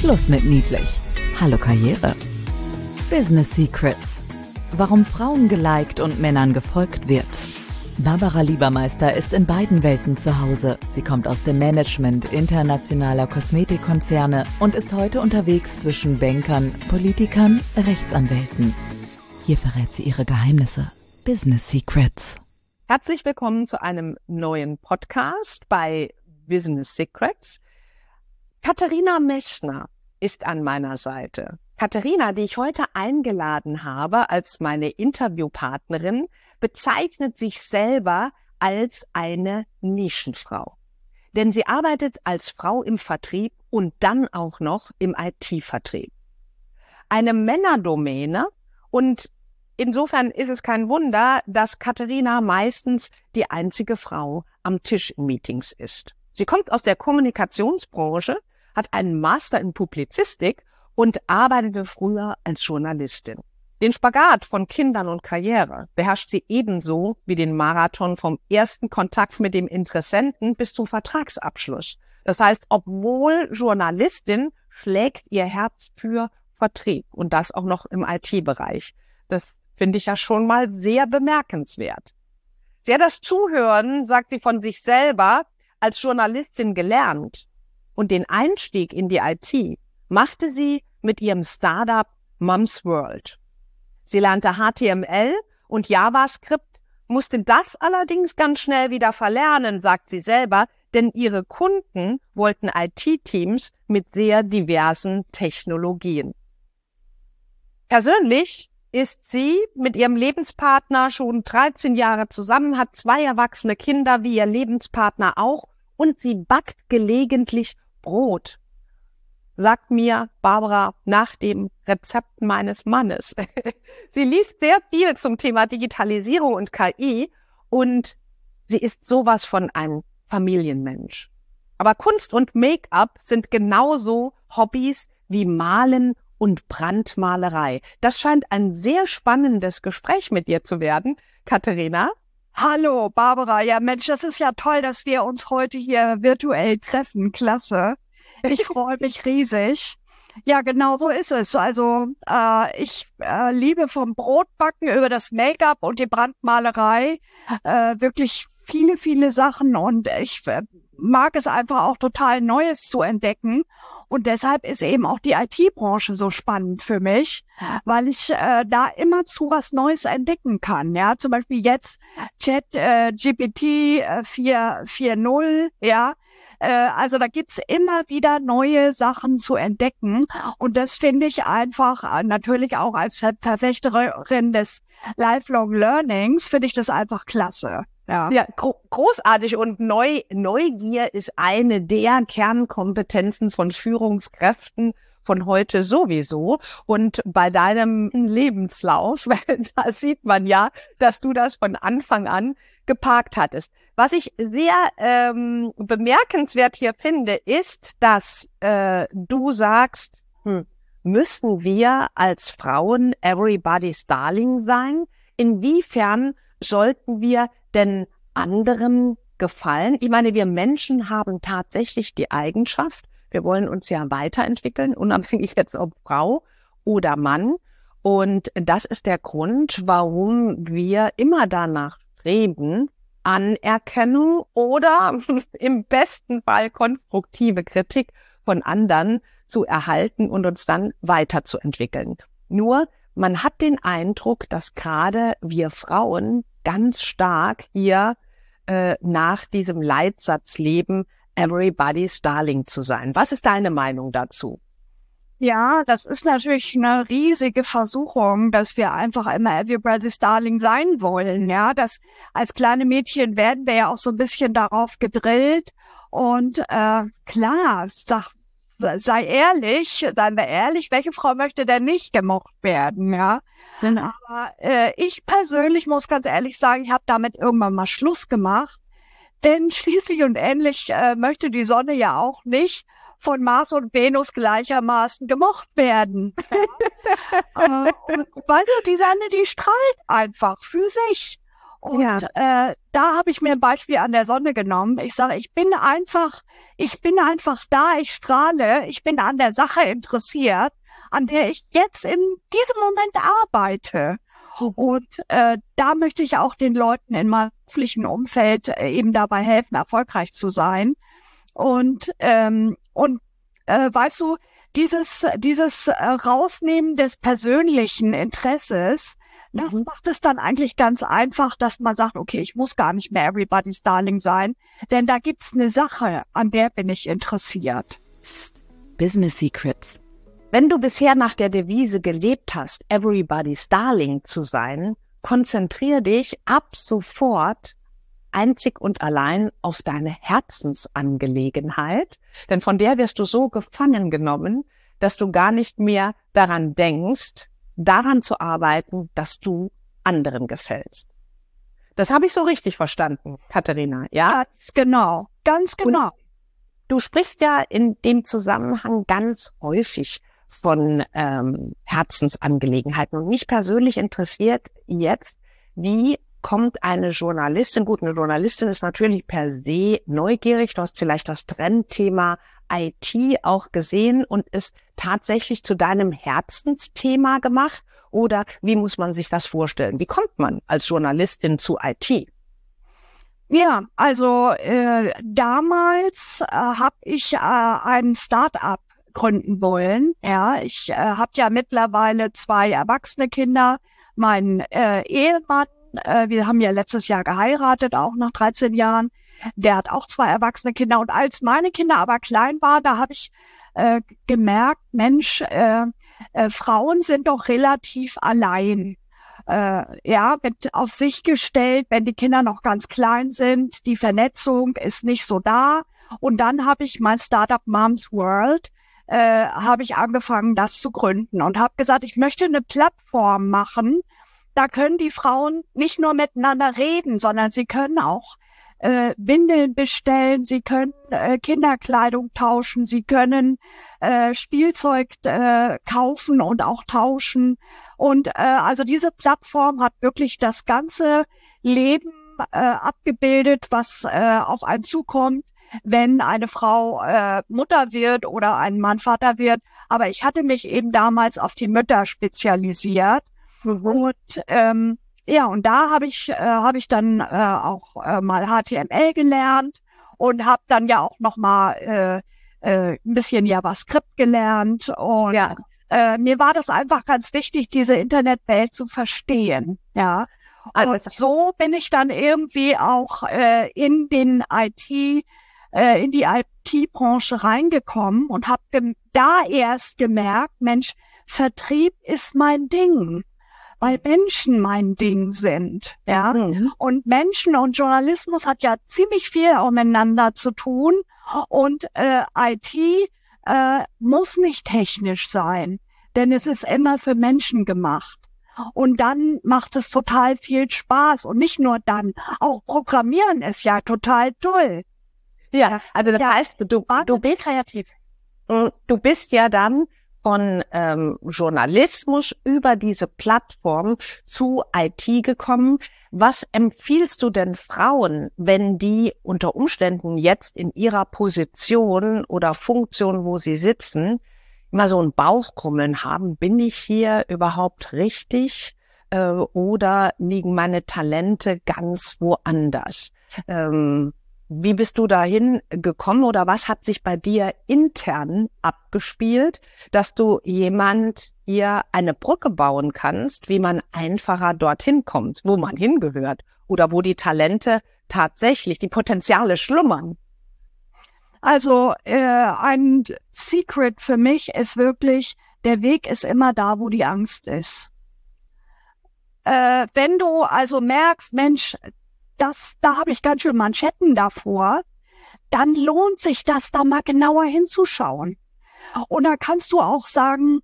Schluss mit niedlich. Hallo Karriere. Business Secrets. Warum Frauen geliked und Männern gefolgt wird. Barbara Liebermeister ist in beiden Welten zu Hause. Sie kommt aus dem Management internationaler Kosmetikkonzerne und ist heute unterwegs zwischen Bankern, Politikern, Rechtsanwälten. Hier verrät sie ihre Geheimnisse. Business Secrets. Herzlich willkommen zu einem neuen Podcast bei Business Secrets. Katharina Messner ist an meiner Seite. Katharina, die ich heute eingeladen habe als meine Interviewpartnerin, bezeichnet sich selber als eine Nischenfrau. Denn sie arbeitet als Frau im Vertrieb und dann auch noch im IT-Vertrieb. Eine Männerdomäne, und insofern ist es kein Wunder, dass Katharina meistens die einzige Frau am Tisch in Meetings ist. Sie kommt aus der Kommunikationsbranche, hat einen Master in Publizistik und arbeitete früher als Journalistin. Den Spagat von Kindern und Karriere beherrscht sie ebenso wie den Marathon vom ersten Kontakt mit dem Interessenten bis zum Vertragsabschluss. Das heißt, obwohl Journalistin, schlägt ihr Herz für Vertrieb und das auch noch im IT-Bereich. Das finde ich ja schon mal sehr bemerkenswert. Sie hat das Zuhören, sagt sie von sich selber, als Journalistin gelernt und den Einstieg in die IT machte sie mit ihrem Startup Mom's World. Sie lernte HTML und JavaScript, musste das allerdings ganz schnell wieder verlernen, sagt sie selber, denn ihre Kunden wollten IT-Teams mit sehr diversen Technologien. Persönlich ist sie mit ihrem Lebenspartner schon 13 Jahre zusammen, hat 2 erwachsene Kinder wie ihr Lebenspartner auch und sie backt gelegentlich Brot. Sagt mir Barbara nach dem Rezept meines Mannes. Sie liest sehr viel zum Thema Digitalisierung und KI und sie ist sowas von ein Familienmensch. Aber Kunst und Make-up sind genauso Hobbys wie Malen und Brandmalerei. Das scheint ein sehr spannendes Gespräch mit dir zu werden, Katharina. Hallo Barbara, ja Mensch, das ist ja toll, dass wir uns heute hier virtuell treffen. Klasse. Ich freue mich riesig. Ja, genau so ist es. Also ich liebe vom Brotbacken über das Make-up und die Brandmalerei wirklich viele, viele Sachen und ich mag es einfach auch total Neues zu entdecken. Und deshalb ist eben auch die IT-Branche so spannend für mich, weil ich da immerzu was Neues entdecken kann. Ja, zum Beispiel jetzt ChatGPT 4.0, ja. Also da gibt's immer wieder neue Sachen zu entdecken und das finde ich einfach, natürlich auch als Verfechterin des Lifelong Learnings, finde ich das einfach klasse. Ja, großartig und Neugier ist eine der Kernkompetenzen von Führungskräften von heute sowieso. Und bei deinem Lebenslauf, da sieht man ja, dass du das von Anfang an geparkt hattest. Was ich sehr bemerkenswert hier finde, ist, dass du sagst, müssen wir als Frauen everybody's darling sein? Inwiefern sollten wir denn anderen gefallen? Ich meine, wir Menschen haben tatsächlich die Eigenschaft, wir wollen uns ja weiterentwickeln, unabhängig jetzt ob Frau oder Mann. Und das ist der Grund, warum wir immer danach streben, Anerkennung oder im besten Fall konstruktive Kritik von anderen zu erhalten und uns dann weiterzuentwickeln. Nur, man hat den Eindruck, dass gerade wir Frauen ganz stark hier nach diesem Leitsatz leben, everybody's darling zu sein. Was ist deine Meinung dazu? Ja, das ist natürlich eine riesige Versuchung, dass wir einfach immer everybody's darling sein wollen. Ja, das als kleine Mädchen werden wir ja auch so ein bisschen darauf gedrillt. Und klar, seien wir ehrlich, welche Frau möchte denn nicht gemocht werden, ja? Aber ich persönlich muss ganz ehrlich sagen, ich habe damit irgendwann mal Schluss gemacht, denn schließlich und endlich möchte die Sonne ja auch nicht von Mars und Venus gleichermaßen gemocht werden. Und weißt du, die Sonne, die strahlt einfach für sich. Und da habe ich mir ein Beispiel an der Sonne genommen. Ich sage, ich bin einfach da, ich strahle, ich bin an der Sache interessiert, an der ich jetzt in diesem Moment arbeite. Und da möchte ich auch den Leuten in meinem beruflichen Umfeld eben dabei helfen, erfolgreich zu sein. Und weißt du, dieses Rausnehmen des persönlichen Interesses, das macht es dann eigentlich ganz einfach, dass man sagt, okay, ich muss gar nicht mehr everybody's darling sein, denn da gibt's eine Sache, an der bin ich interessiert. Business Secrets. Wenn du bisher nach der Devise gelebt hast, everybody's darling zu sein, konzentriere dich ab sofort einzig und allein auf deine Herzensangelegenheit, denn von der wirst du so gefangen genommen, dass du gar nicht mehr daran denkst, daran zu arbeiten, dass du anderen gefällst. Das habe ich so richtig verstanden, Katharina, ja? Ganz genau. Und du sprichst ja in dem Zusammenhang ganz häufig von Herzensangelegenheiten. Und mich persönlich interessiert jetzt, wie kommt eine Journalistin, gut, eine Journalistin ist natürlich per se neugierig, du hast vielleicht das Trendthema IT auch gesehen und es tatsächlich zu deinem Herzensthema gemacht, oder wie muss man sich das vorstellen? Wie kommt man als Journalistin zu IT? Ja, also damals habe ich ein Start-up gründen wollen. Ja, ich habe ja mittlerweile 2 erwachsene Kinder, mein Ehemann, wir haben ja letztes Jahr geheiratet, auch nach 13 Jahren. Der hat auch 2 erwachsene Kinder. Und als meine Kinder aber klein waren, da habe ich gemerkt, Mensch, Frauen sind doch relativ allein. Mit auf sich gestellt, wenn die Kinder noch ganz klein sind. Die Vernetzung ist nicht so da. Und dann habe ich mein Startup Moms World, habe ich angefangen, das zu gründen und habe gesagt, ich möchte eine Plattform machen. Da können die Frauen nicht nur miteinander reden, sondern sie können auch Windeln bestellen, sie können Kinderkleidung tauschen, sie können Spielzeug kaufen und auch tauschen. Und also diese Plattform hat wirklich das ganze Leben abgebildet, was auf einen zukommt, wenn eine Frau Mutter wird oder ein Mann Vater wird. Aber ich hatte mich eben damals auf die Mütter spezialisiert. Und und da habe ich dann auch mal HTML gelernt und habe dann ja auch noch mal ein bisschen JavaScript gelernt. Und mir war das einfach ganz wichtig, diese Internetwelt zu verstehen. Ja. Und so bin ich dann irgendwie auch in die IT-Branche reingekommen und habe da erst gemerkt, Mensch, Vertrieb ist mein Ding, weil Menschen mein Ding sind, ja. Und Menschen und Journalismus hat ja ziemlich viel auch miteinander zu tun. Und IT muss nicht technisch sein, denn es ist immer für Menschen gemacht. Und dann macht es total viel Spaß. Und nicht nur dann, auch Programmieren ist ja total toll. Ja, also das heißt, du bist kreativ. Du bist ja dann von Journalismus über diese Plattform zu IT gekommen. Was empfiehlst du denn Frauen, wenn die unter Umständen jetzt in ihrer Position oder Funktion, wo sie sitzen, immer so ein Bauchkrummeln haben? Bin ich hier überhaupt richtig oder liegen meine Talente ganz woanders? Wie bist du dahin gekommen oder was hat sich bei dir intern abgespielt, dass du jemand hier eine Brücke bauen kannst, wie man einfacher dorthin kommt, wo man hingehört oder wo die Talente tatsächlich, die Potenziale schlummern? Also ein Secret für mich ist wirklich, der Weg ist immer da, wo die Angst ist. Wenn du also merkst, Mensch, da habe ich ganz schön Manschetten davor, dann lohnt sich das, da mal genauer hinzuschauen. Und da kannst du auch sagen,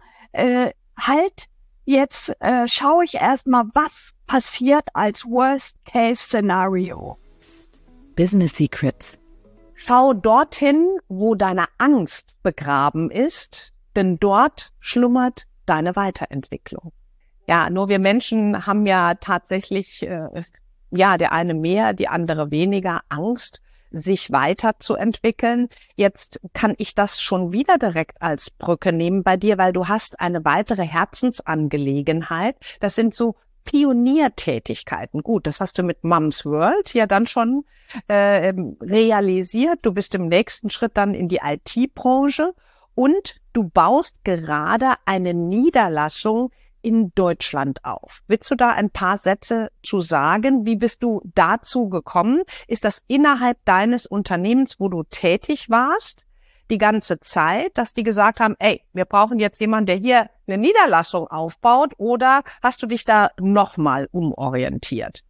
jetzt schaue ich erstmal, was passiert als Worst-Case-Szenario. Business Secrets. Schau dorthin, wo deine Angst begraben ist, denn dort schlummert deine Weiterentwicklung. Ja, nur wir Menschen haben ja tatsächlich ja, der eine mehr, die andere weniger Angst, sich weiterzuentwickeln. Jetzt kann ich das schon wieder direkt als Brücke nehmen bei dir, weil du hast eine weitere Herzensangelegenheit. Das sind so Pioniertätigkeiten. Gut, das hast du mit Moms World ja dann schon realisiert. Du bist im nächsten Schritt dann in die IT-Branche und du baust gerade eine Niederlassung in Deutschland auf. Willst du da ein paar Sätze zu sagen? Wie bist du dazu gekommen? Ist das innerhalb deines Unternehmens, wo du tätig warst, die ganze Zeit, dass die gesagt haben, ey, wir brauchen jetzt jemanden, der hier eine Niederlassung aufbaut, oder hast du dich da nochmal umorientiert?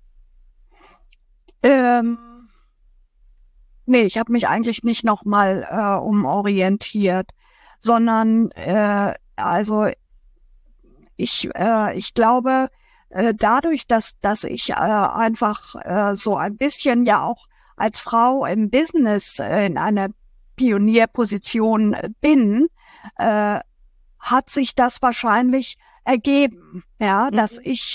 Nee, ich habe mich eigentlich nicht nochmal umorientiert, sondern also ich glaube, dadurch, dass ich einfach so ein bisschen ja auch als Frau im Business in einer Pionierposition bin, hat sich das wahrscheinlich ergeben, ja, dass ich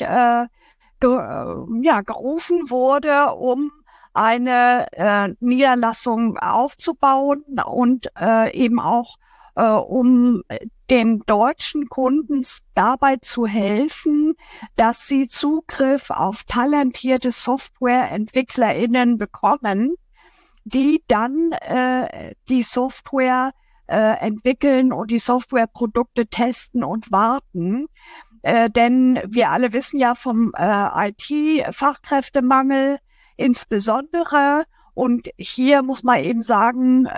gerufen wurde, um eine Niederlassung aufzubauen und eben auch um den deutschen Kunden dabei zu helfen, dass sie Zugriff auf talentierte SoftwareentwicklerInnen bekommen, die dann die Software entwickeln und die Softwareprodukte testen und warten. Denn wir alle wissen ja vom IT-Fachkräftemangel insbesondere. Und hier muss man eben sagen,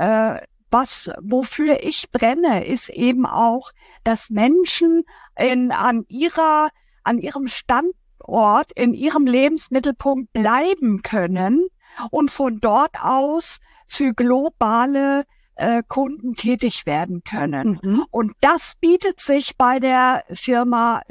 wofür ich brenne, ist eben auch, dass Menschen an ihrem Standort, in ihrem Lebensmittelpunkt bleiben können und von dort aus für globale Kunden tätig werden können. Mhm. Und das bietet sich bei der Firma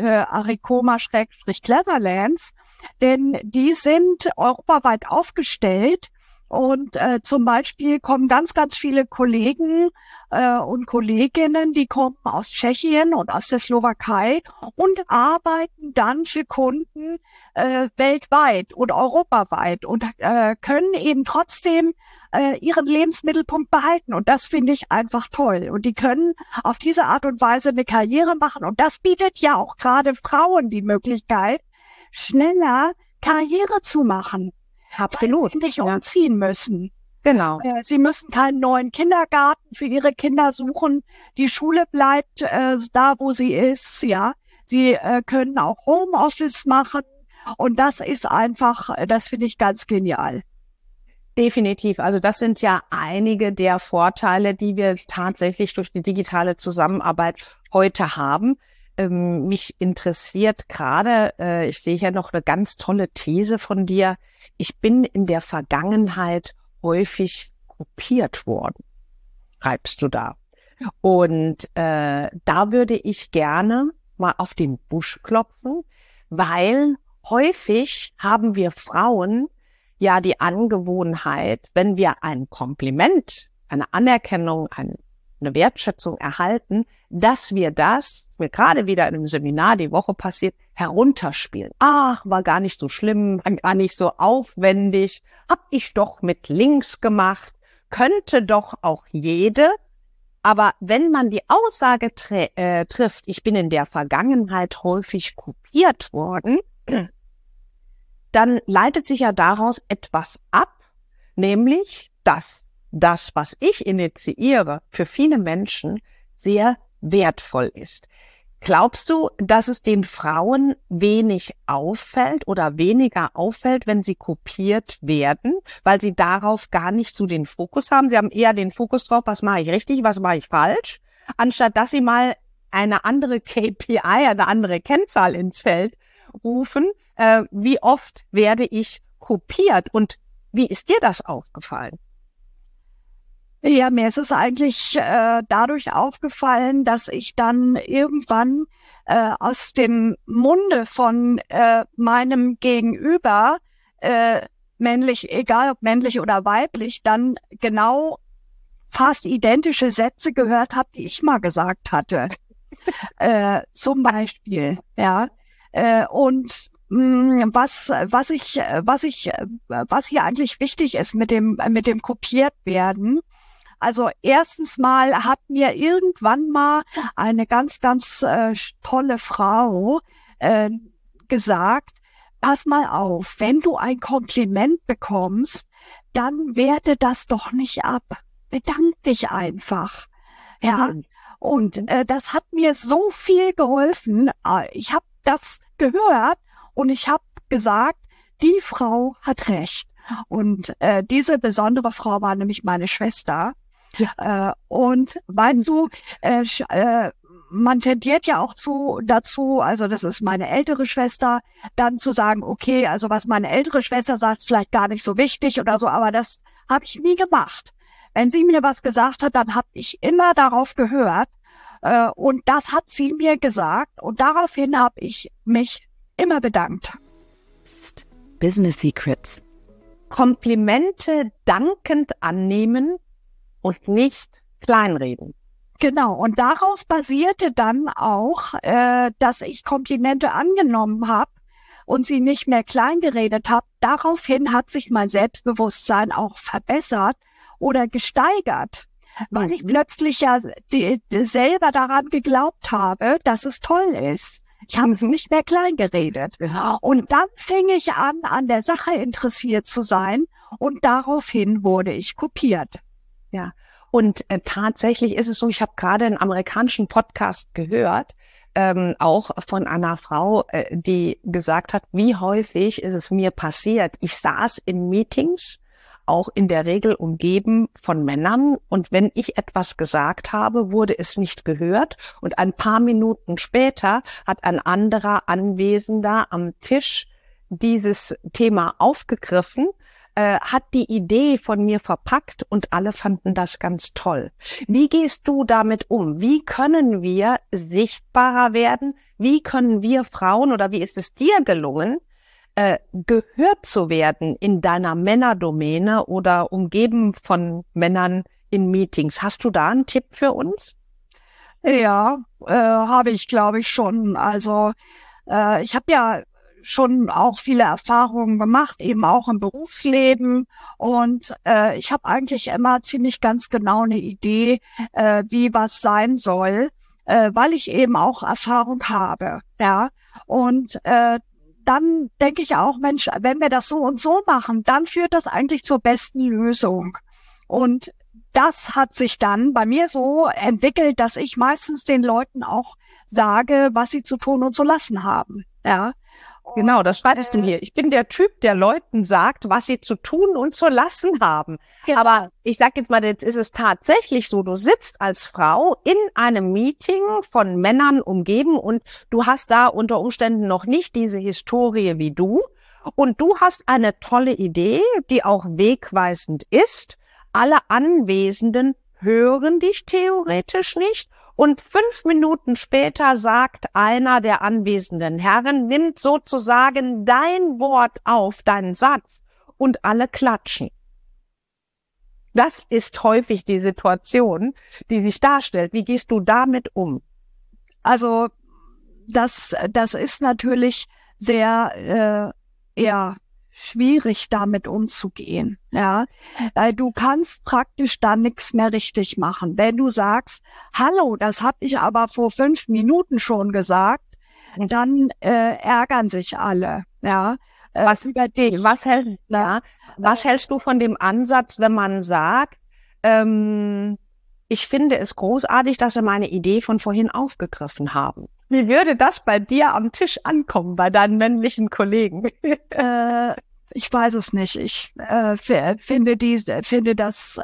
Arikoma-Cleverlands, denn die sind europaweit aufgestellt. Und zum Beispiel kommen ganz, ganz viele Kollegen und Kolleginnen, die kommen aus Tschechien und aus der Slowakei und arbeiten dann für Kunden weltweit und europaweit und können eben trotzdem ihren Lebensmittelpunkt behalten. Und das finde ich einfach toll. Und die können auf diese Art und Weise eine Karriere machen. Und das bietet ja auch gerade Frauen die Möglichkeit, schneller Karriere zu machen. Absolut. Weil sie nicht umziehen müssen. Genau. Sie müssen keinen neuen Kindergarten für ihre Kinder suchen. Die Schule bleibt da, wo sie ist. Ja, sie können auch Homeoffice machen. Und das ist einfach, das finde ich ganz genial. Definitiv. Also das sind ja einige der Vorteile, die wir tatsächlich durch die digitale Zusammenarbeit heute haben. Mich interessiert gerade, ich sehe ja noch eine ganz tolle These von dir. Ich bin in der Vergangenheit häufig kopiert worden, schreibst du da. Und da würde ich gerne mal auf den Busch klopfen, weil häufig haben wir Frauen ja die Angewohnheit, wenn wir ein Kompliment, eine Anerkennung, eine Wertschätzung erhalten, dass wir das, mir gerade wieder in einem Seminar die Woche passiert, herunterspielen. Ach, war gar nicht so schlimm, war gar nicht so aufwendig, hab ich doch mit Links gemacht, könnte doch auch jede. Aber wenn man die Aussage trifft, ich bin in der Vergangenheit häufig kopiert worden, dann leitet sich ja daraus etwas ab, nämlich, dass das, was ich initiiere, für viele Menschen sehr wertvoll ist. Glaubst du, dass es den Frauen wenig auffällt oder weniger auffällt, wenn sie kopiert werden, weil sie darauf gar nicht so den Fokus haben? Sie haben eher den Fokus drauf, was mache ich richtig, was mache ich falsch, anstatt dass sie mal eine andere KPI, eine andere Kennzahl ins Feld rufen. Wie oft werde ich kopiert und wie ist dir das aufgefallen? Ja, mir ist es eigentlich dadurch aufgefallen, dass ich dann irgendwann aus dem Munde von meinem Gegenüber, männlich, egal ob männlich oder weiblich, dann genau fast identische Sätze gehört habe, die ich mal gesagt hatte. Zum Beispiel, ja. Und was hier eigentlich wichtig ist mit dem kopiert werden. Also erstens mal hat mir irgendwann mal eine ganz, ganz tolle Frau gesagt, pass mal auf, wenn du ein Kompliment bekommst, dann werte das doch nicht ab. Bedank dich einfach. Ja. Und das hat mir so viel geholfen. Ich habe das gehört und ich habe gesagt, die Frau hat recht. Und diese besondere Frau war nämlich meine Schwester. Ja. Und weißt du, man tendiert ja auch dazu, also das ist meine ältere Schwester, dann zu sagen, okay, also was meine ältere Schwester sagt, ist vielleicht gar nicht so wichtig oder so, aber das habe ich nie gemacht. Wenn sie mir was gesagt hat, dann habe ich immer darauf gehört und das hat sie mir gesagt und daraufhin habe ich mich immer bedankt. Business Secrets. Komplimente dankend annehmen und nicht kleinreden. Genau, und darauf basierte dann auch, dass ich Komplimente angenommen habe und sie nicht mehr klein geredet habe. Daraufhin hat sich mein Selbstbewusstsein auch verbessert oder gesteigert, weil ich plötzlich ja selber daran geglaubt habe, dass es toll ist. Ich habe es nicht mehr klein geredet. Und dann fing ich an der Sache interessiert zu sein und daraufhin wurde ich kopiert. Ja. Und tatsächlich ist es so, ich habe gerade einen amerikanischen Podcast gehört, auch von einer Frau, die gesagt hat, wie häufig ist es mir passiert. Ich saß in Meetings, auch in der Regel umgeben von Männern. Und wenn ich etwas gesagt habe, wurde es nicht gehört. Und ein paar Minuten später hat ein anderer Anwesender am Tisch dieses Thema aufgegriffen, hat die Idee von mir verpackt und alle fanden das ganz toll. Wie gehst du damit um? Wie können wir sichtbarer werden? Wie können wir Frauen oder wie ist es dir gelungen, gehört zu werden in deiner Männerdomäne oder umgeben von Männern in Meetings? Hast du da einen Tipp für uns? Ja, habe ich, glaube ich, schon. Also ich habe ja schon auch viele Erfahrungen gemacht, eben auch im Berufsleben. Und ich habe eigentlich immer ziemlich ganz genau eine Idee, wie was sein soll, weil ich eben auch Erfahrung habe. Ja. Und dann denke ich auch, Mensch, wenn wir das so und so machen, dann führt das eigentlich zur besten Lösung. Und das hat sich dann bei mir so entwickelt, dass ich meistens den Leuten auch sage, was sie zu tun und zu lassen haben. Ja. Genau, das schreibst du hier. Ich bin der Typ, der Leuten sagt, was sie zu tun und zu lassen haben. Genau. Aber ich sag jetzt mal, jetzt ist es tatsächlich so, du sitzt als Frau in einem Meeting von Männern umgeben und du hast da unter Umständen noch nicht diese Historie wie du. Und du hast eine tolle Idee, die auch wegweisend ist. Alle Anwesenden hören dich theoretisch nicht. Und 5 Minuten später sagt einer der anwesenden Herren, nimmt sozusagen dein Wort auf, deinen Satz, und alle klatschen. Das ist häufig die Situation, die sich darstellt. Wie gehst du damit um? Also das ist natürlich sehr schwierig, damit umzugehen. Ja, du kannst praktisch dann nichts mehr richtig machen. Wenn du sagst, hallo, das habe ich aber vor 5 Minuten schon gesagt, dann ärgern sich alle. Ja, was über dich? Was hältst du von dem Ansatz, wenn man sagt, ich finde es großartig, dass Sie meine Idee von vorhin aufgegriffen haben? Wie würde das bei dir am Tisch ankommen, bei deinen männlichen Kollegen? Ich weiß es nicht. Ich finde das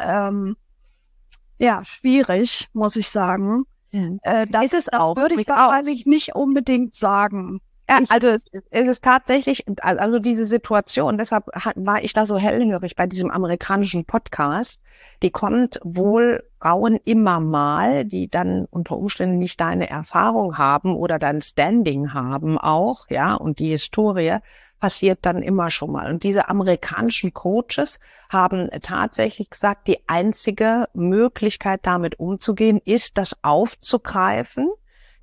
schwierig, muss ich sagen. Das ist es auch. Würde ich wahrscheinlich nicht unbedingt sagen. Ja, also es ist tatsächlich, also diese Situation, deshalb war ich da so hellhörig bei diesem amerikanischen Podcast, die kommt wohl Frauen immer mal, die dann unter Umständen nicht deine Erfahrung haben oder dein Standing haben auch, ja, und die Historie passiert dann immer schon mal. Und diese amerikanischen Coaches haben tatsächlich gesagt, die einzige Möglichkeit damit umzugehen ist, das aufzugreifen,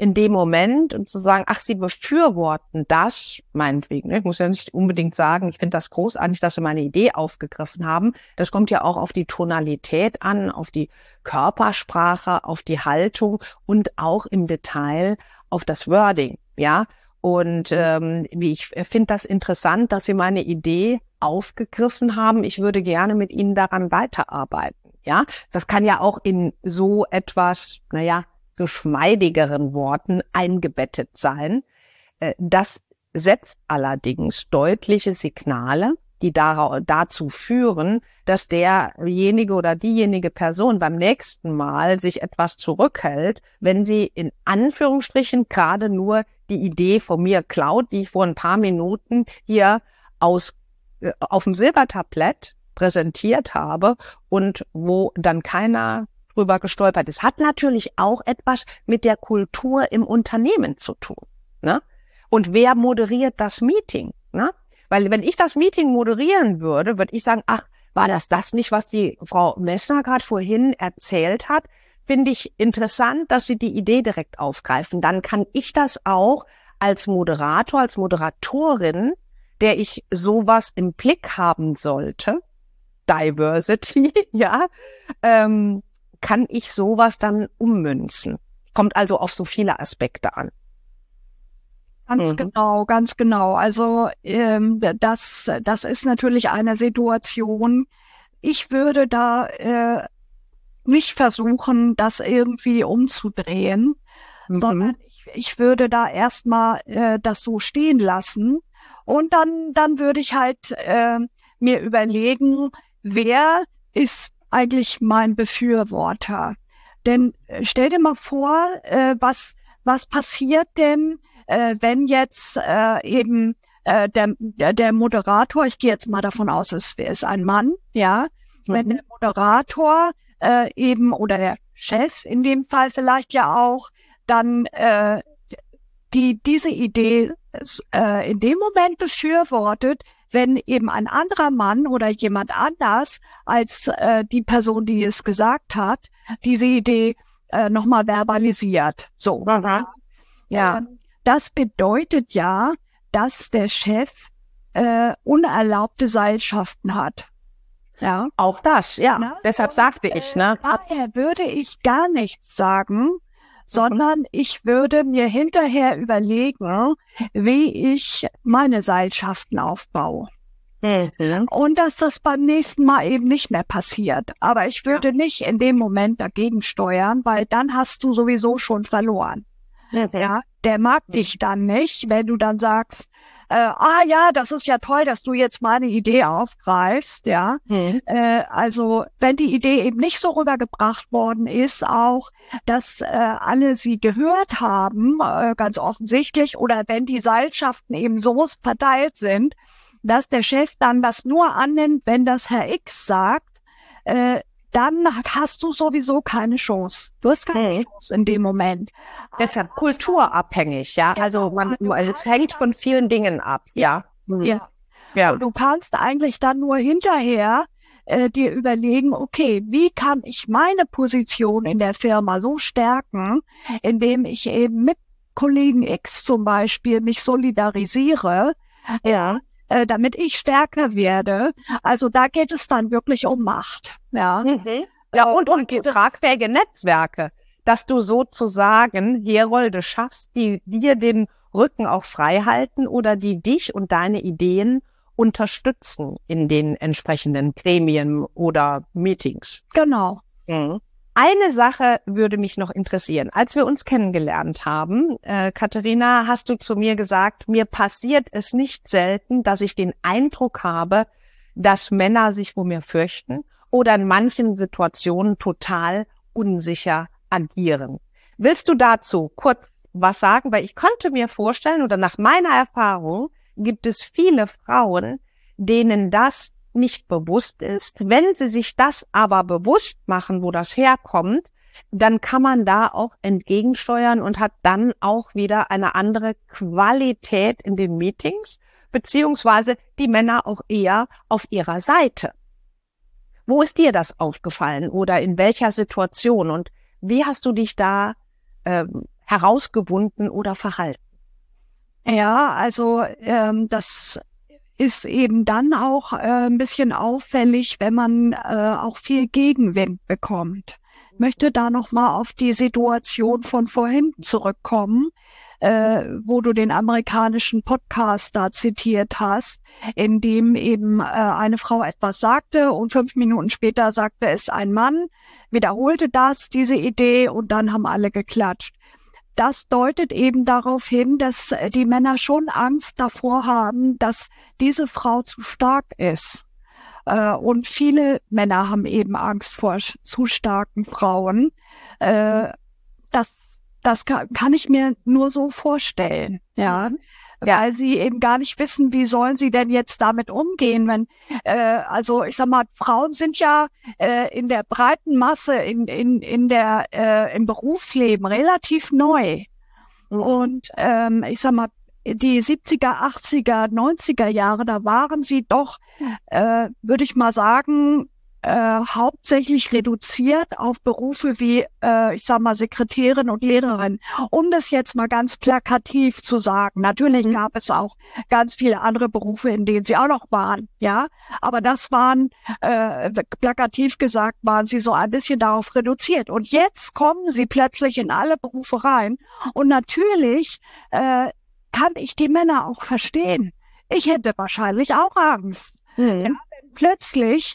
in dem Moment und zu sagen, ach, Sie befürworten das, meinetwegen. Ne? Ich muss ja nicht unbedingt sagen, ich finde das großartig, dass Sie meine Idee aufgegriffen haben. Das kommt ja auch auf die Tonalität an, auf die Körpersprache, auf die Haltung und auch im Detail auf das Wording, ja. Und ich finde das interessant, dass Sie meine Idee aufgegriffen haben. Ich würde gerne mit Ihnen daran weiterarbeiten. Ja, das kann ja auch in so etwas, geschmeidigeren Worten eingebettet sein. Das setzt allerdings deutliche Signale, die dazu führen, dass derjenige oder diejenige Person beim nächsten Mal sich etwas zurückhält, wenn sie in Anführungsstrichen gerade nur die Idee von mir klaut, die ich vor ein paar Minuten hier auf dem Silbertablett präsentiert habe und wo dann keiner drüber gestolpert ist. Hat natürlich auch etwas mit der Kultur im Unternehmen zu tun. Ne? Und wer moderiert das Meeting? Ne? Weil wenn ich das Meeting moderieren würde ich sagen, ach, war das nicht, was die Frau Messner gerade vorhin erzählt hat? Finde ich interessant, dass Sie die Idee direkt aufgreifen. Dann kann ich das auch als Moderator, als Moderatorin, der ich sowas im Blick haben sollte, Diversity, ja, kann ich sowas dann ummünzen. Kommt also auf so viele Aspekte an. Ganz genau. Also das ist natürlich eine Situation. Ich würde da nicht versuchen, das irgendwie umzudrehen, sondern ich würde da erstmal das so stehen lassen und dann würde ich halt mir überlegen, wer ist eigentlich mein Befürworter? Denn stell dir mal vor, was passiert denn, wenn jetzt eben der Moderator, ich gehe jetzt mal davon aus, es ist ein Mann, ja, wenn der Moderator eben oder der Chef in dem Fall vielleicht ja auch, dann diese Idee in dem Moment befürwortet, wenn eben ein anderer Mann oder jemand anders als die Person, die es gesagt hat, diese Idee nochmal verbalisiert. So. Ja. Das bedeutet ja, dass der Chef unerlaubte Seilschaften hat. Ja. Auch das, ja. Ne? Deshalb sagte ich, ne? Daher würde ich gar nichts sagen, sondern ich würde mir hinterher überlegen, wie ich meine Seilschaften aufbaue. Und dass das beim nächsten Mal eben nicht mehr passiert. Aber ich würde nicht in dem Moment dagegen steuern, weil dann hast du sowieso schon verloren. Ja, der mag dich dann nicht, wenn du dann sagst, das ist ja toll, dass du jetzt meine Idee aufgreifst, ja. Also wenn die Idee eben nicht so rübergebracht worden ist, auch, dass alle sie gehört haben, ganz offensichtlich, oder wenn die Seilschaften eben so verteilt sind, dass der Chef dann das nur annimmt, wenn das Herr X sagt, dann hast du sowieso keine Chance. Du hast keine Chance in dem Moment. Deshalb kulturabhängig, ja. Also es hängt von vielen Dingen ab, ja. Ja. Und du kannst eigentlich dann nur hinterher dir überlegen, okay, wie kann ich meine Position in der Firma so stärken, indem ich eben mit Kollegen X zum Beispiel mich solidarisiere, damit ich stärker werde. Also da geht es dann wirklich um Macht. Ja, ja und tragfähige Netzwerke, dass du sozusagen Herolde schaffst, die dir den Rücken auch frei halten oder die dich und deine Ideen unterstützen in den entsprechenden Gremien oder Meetings. Genau. Eine Sache würde mich noch interessieren. Als wir uns kennengelernt haben, Katharina, hast du zu mir gesagt, mir passiert es nicht selten, dass ich den Eindruck habe, dass Männer sich vor mir fürchten oder in manchen Situationen total unsicher agieren. Willst du dazu kurz was sagen? Weil ich könnte mir vorstellen, oder nach meiner Erfahrung gibt es viele Frauen, denen das nicht bewusst ist. Wenn sie sich das aber bewusst machen, wo das herkommt, dann kann man da auch entgegensteuern und hat dann auch wieder eine andere Qualität in den Meetings, beziehungsweise die Männer auch eher auf ihrer Seite. Wo ist dir das aufgefallen oder in welcher Situation und wie hast du dich da herausgewunden oder verhalten? Ja, also das ist eben dann auch ein bisschen auffällig, wenn man auch viel Gegenwind bekommt. Ich möchte da nochmal auf die Situation von vorhin zurückkommen, wo du den amerikanischen Podcast da zitiert hast, in dem eben eine Frau etwas sagte und 5 Minuten später sagte es ein Mann, wiederholte diese Idee und dann haben alle geklatscht. Das deutet eben darauf hin, dass die Männer schon Angst davor haben, dass diese Frau zu stark ist. Und viele Männer haben eben Angst vor zu starken Frauen. Das kann ich mir nur so vorstellen, ja. Weil sie eben gar nicht wissen, wie sollen sie denn jetzt damit umgehen, wenn, also ich sag mal, Frauen sind ja in der breiten Masse im Berufsleben relativ neu. Und ich sag mal, die 70er, 80er, 90er Jahre, da waren sie doch, würde ich mal sagen, hauptsächlich reduziert auf Berufe wie, ich sag mal, Sekretärin und Lehrerin, um das jetzt mal ganz plakativ zu sagen. Natürlich gab es auch ganz viele andere Berufe, in denen sie auch noch waren, ja, aber das waren, plakativ gesagt, waren sie so ein bisschen darauf reduziert. Und jetzt kommen sie plötzlich in alle Berufe rein und natürlich kann ich die Männer auch verstehen. Ich hätte wahrscheinlich auch Angst. Ja, wenn plötzlich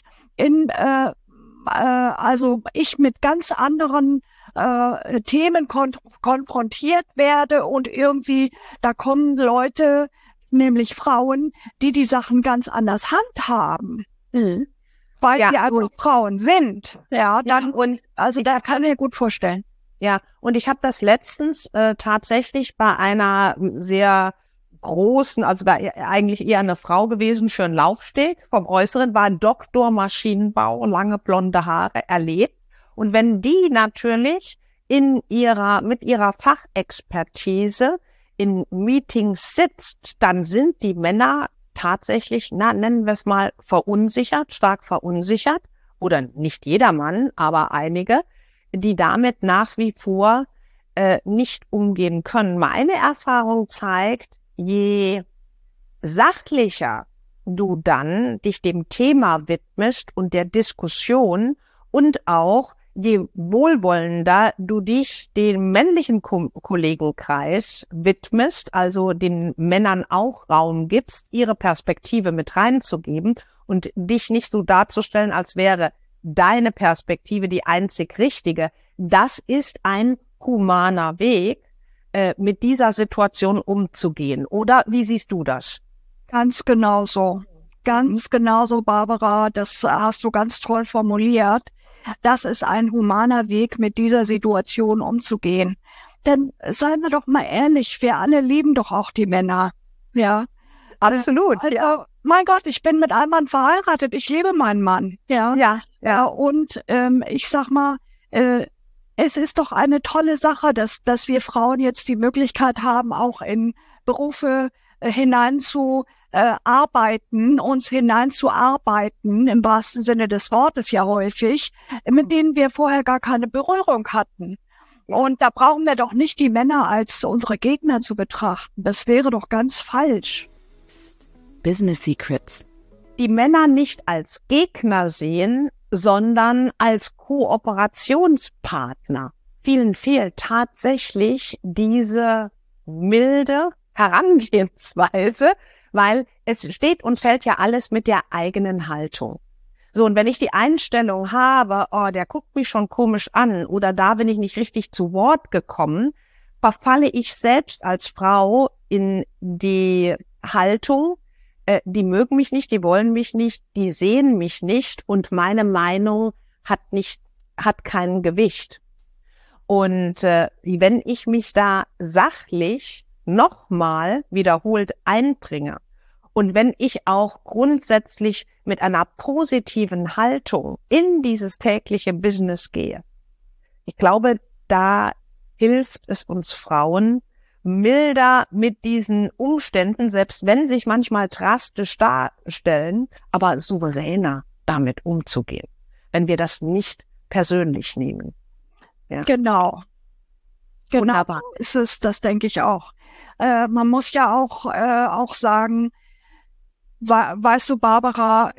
also ich mit ganz anderen Themen konfrontiert werde und irgendwie da kommen Leute, nämlich Frauen, die Sachen ganz anders handhaben, weil sie einfach Frauen sind. Ja, dann und also das kann ich mir gut vorstellen. Ja, und ich habe das letztens tatsächlich bei einer sehr großen, also da eigentlich eher eine Frau gewesen für einen Laufsteg. Vom Äußeren war ein Doktor Maschinenbau, lange blonde Haare, erlebt. Und wenn die natürlich mit ihrer Fachexpertise in Meetings sitzt, dann sind die Männer tatsächlich, nennen wir es mal, verunsichert, stark verunsichert. Oder nicht jeder Mann, aber einige, die damit nach wie vor nicht umgehen können. Meine Erfahrung zeigt, je sachlicher du dann dich dem Thema widmest und der Diskussion und auch je wohlwollender du dich dem männlichen Kollegenkreis widmest, also den Männern auch Raum gibst, ihre Perspektive mit reinzugeben und dich nicht so darzustellen, als wäre deine Perspektive die einzig richtige. Das ist ein humaner Weg, mit dieser Situation umzugehen. Oder wie siehst du das? Ganz genauso. Ganz genauso, Barbara. Das hast du ganz toll formuliert. Das ist ein humaner Weg, mit dieser Situation umzugehen. Denn seien wir doch mal ehrlich, wir alle lieben doch auch die Männer. Ja. Absolut. Also, ja. Mein Gott, ich bin mit einem Mann verheiratet. Ich liebe meinen Mann. Ja. Ja. Und ich sag mal, es ist doch eine tolle Sache, dass wir Frauen jetzt die Möglichkeit haben, auch in Berufe uns hineinzuarbeiten, im wahrsten Sinne des Wortes ja häufig, mit denen wir vorher gar keine Berührung hatten. Und da brauchen wir doch nicht die Männer als unsere Gegner zu betrachten. Das wäre doch ganz falsch. Business Secrets. Die Männer nicht als Gegner sehen, sondern als Kooperationspartner. Vielen fehlt tatsächlich diese milde Herangehensweise, weil es steht und fällt ja alles mit der eigenen Haltung. So, und wenn ich die Einstellung habe, oh, der guckt mich schon komisch an oder da bin ich nicht richtig zu Wort gekommen, verfalle ich selbst als Frau in die Haltung, die mögen mich nicht, die wollen mich nicht, die sehen mich nicht und meine Meinung hat kein Gewicht. Und wenn ich mich da sachlich nochmal wiederholt einbringe und wenn ich auch grundsätzlich mit einer positiven Haltung in dieses tägliche Business gehe, ich glaube, da hilft es uns Frauen, milder mit diesen Umständen, selbst wenn sich manchmal drastisch darstellen, aber souveräner damit umzugehen, wenn wir das nicht persönlich nehmen. Ja. Genau. Genau, Wunderbar. so ist es, das denke ich auch. Man muss ja auch sagen, weißt du, Barbara,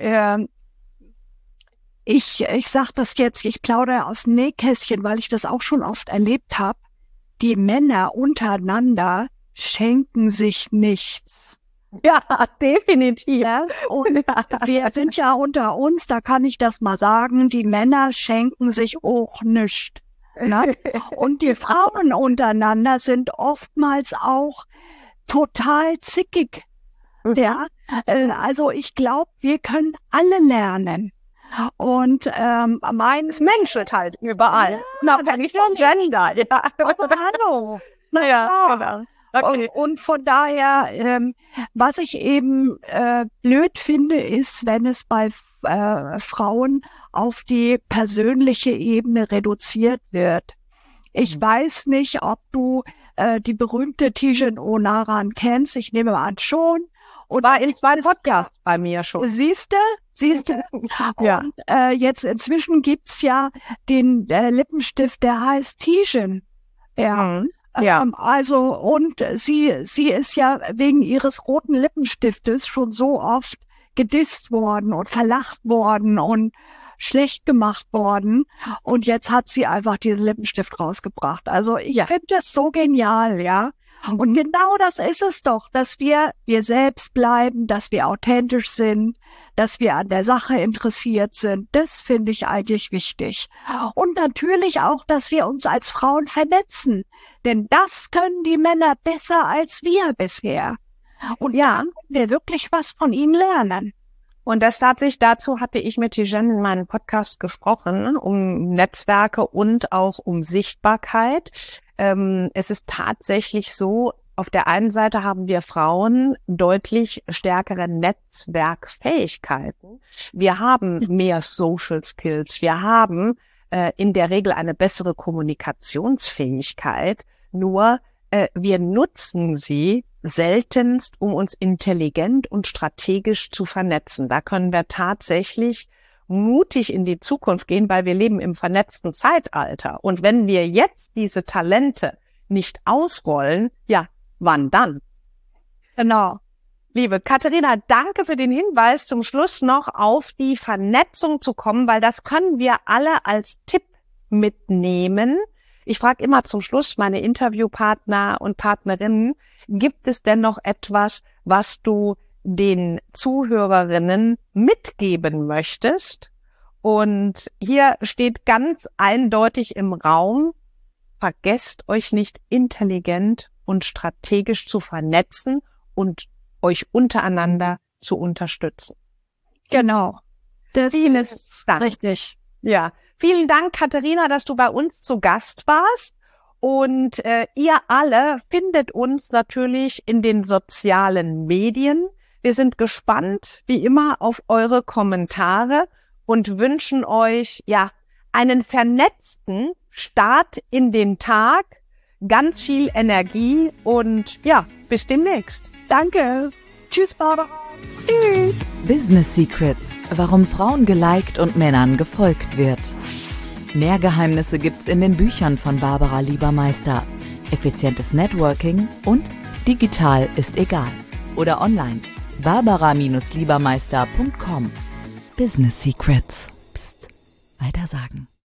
ich sag das jetzt, ich plaudere aus dem Nähkästchen, weil ich das auch schon oft erlebt habe. Die Männer untereinander schenken sich nichts. Ja, definitiv. Ja, und wir sind ja unter uns, da kann ich das mal sagen, die Männer schenken sich auch nichts. Ne? Und die Frauen untereinander sind oftmals auch total zickig. Ja, also ich glaube, wir können alle lernen. Und Es menschelt halt überall. Unabhängig vom Gender. Ja. aber hallo. Ja, genau. Okay. Und von daher, was ich eben blöd finde, ist, wenn es bei Frauen auf die persönliche Ebene reduziert wird. Ich weiß nicht, ob du die berühmte Tijen Onaran kennst. Ich nehme an schon. Und War in 2 Podcasts bei mir schon. Siehste? Ja. Und jetzt inzwischen gibt's ja den Lippenstift, der heißt Tijen. Ja. Mhm. Ja. Also, und sie ist ja wegen ihres roten Lippenstiftes schon so oft gedisst worden und verlacht worden und schlecht gemacht worden. Und jetzt hat sie einfach diesen Lippenstift rausgebracht. Also ich finde das so genial, ja. Und genau das ist es doch, dass wir selbst bleiben, dass wir authentisch sind, dass wir an der Sache interessiert sind. Das finde ich eigentlich wichtig. Und natürlich auch, dass wir uns als Frauen vernetzen. Denn das können die Männer besser als wir bisher. Und ja, können wir wirklich was von ihnen lernen. Und das tatsächlich dazu hatte ich mit Tijen in meinem Podcast gesprochen, um Netzwerke und auch um Sichtbarkeit. Es ist tatsächlich so, auf der einen Seite haben wir Frauen deutlich stärkere Netzwerkfähigkeiten. Wir haben mehr Social Skills. Wir haben in der Regel eine bessere Kommunikationsfähigkeit. Nur wir nutzen sie seltenst, um uns intelligent und strategisch zu vernetzen. Da können wir tatsächlich mutig in die Zukunft gehen, weil wir leben im vernetzten Zeitalter. Und wenn wir jetzt diese Talente nicht ausrollen, ja, wann dann? Genau. Liebe Katharina, danke für den Hinweis, zum Schluss noch auf die Vernetzung zu kommen, weil das können wir alle als Tipp mitnehmen. Ich frage immer zum Schluss meine Interviewpartner und Partnerinnen, gibt es denn noch etwas, was du den Zuhörerinnen mitgeben möchtest? Und hier steht ganz eindeutig im Raum, vergesst euch nicht intelligent und strategisch zu vernetzen und euch untereinander zu unterstützen. Genau. Das Vieles Dank. Richtig. Ja, vielen Dank, Katharina, dass du bei uns zu Gast warst. Und ihr alle findet uns natürlich in den sozialen Medien. Wir sind gespannt, wie immer, auf eure Kommentare und wünschen euch ja einen vernetzten Start in den Tag, ganz viel Energie und ja, bis demnächst. Danke. Tschüss, Barbara. Tschüss. Business Secrets, warum Frauen geliked und Männern gefolgt wird. Mehr Geheimnisse gibt's in den Büchern von Barbara Liebermeister. Effizientes Networking und digital ist egal. Oder online. barbara-liebermeister.com. Business Secrets. Psst. Weitersagen.